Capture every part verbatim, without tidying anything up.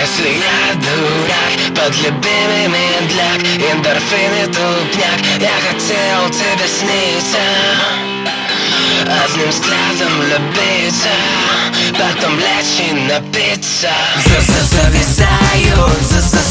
если я дурак, под любимый медляк, эндорфины тупняк. Я хотел тебе сниться, одним взглядом влюбиться, потом лечь и напиться. Зависаю,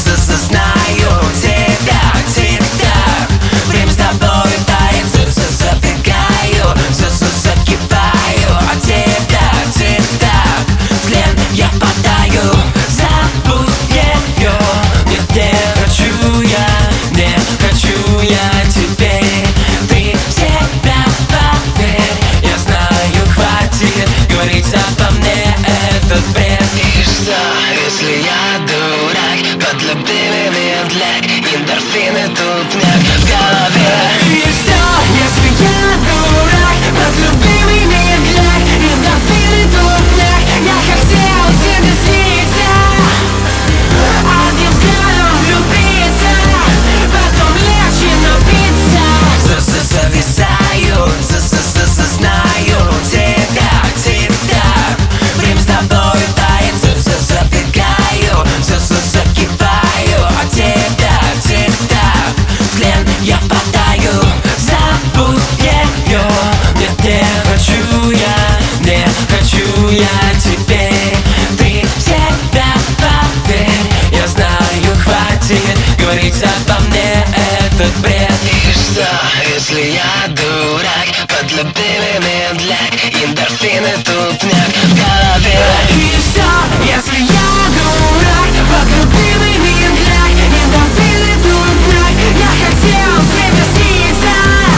знаю тебя, тик-так. Время с тобой тает, забегаю, закипаю от тебя, тик-так. В плен я впадаю, забудь ее. Нет, не хочу я, не хочу я теперь. Ты в себя поверь, я знаю, хватит говорить обо мне этот бред. И что, если я дурак, под любимый медляк, эндорфины тупняк в голове? И что, если я дурак, под любимый медляк, эндорфины тупняк? Я хотел тебе сниться, одним взглядом влюбиться, потом лечь и напиться. Зависаю, знаю тебя, тик-так. Время с тобой тает, забегаю, закипаю от тебя, тик-так. В плен я впадаю, забудь ее. Нет, не хочу я, не хочу я теперь. Ты в себя поверь, я знаю, хватит говорить обо мне этот бред. И что, если я дурак, под любимый медляк, эндорфины тупняк в голове? И что, если я дурак, под любимый медляк, эндорфины тупняк? Я хотел тебе сниться,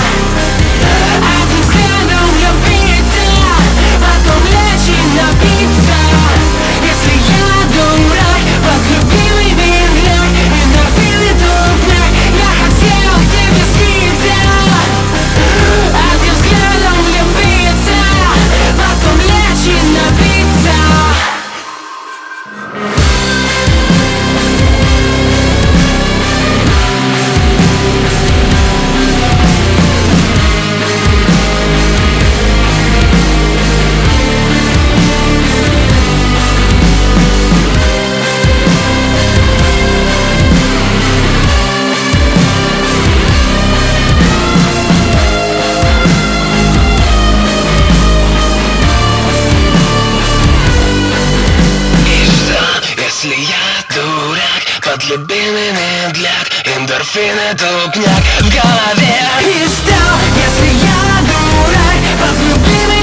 одним взглядом влюбиться, потом лечь и напиться. Если я дурак, под любимый медляк, эндорфины тупняк? Я хотел тебе сниться, одним взглядом влюбиться, потом лечь и напиться. И что, если я дурак, под любимый медляк, эндорфины тупняк в голове? И что, если я дурак, под любимый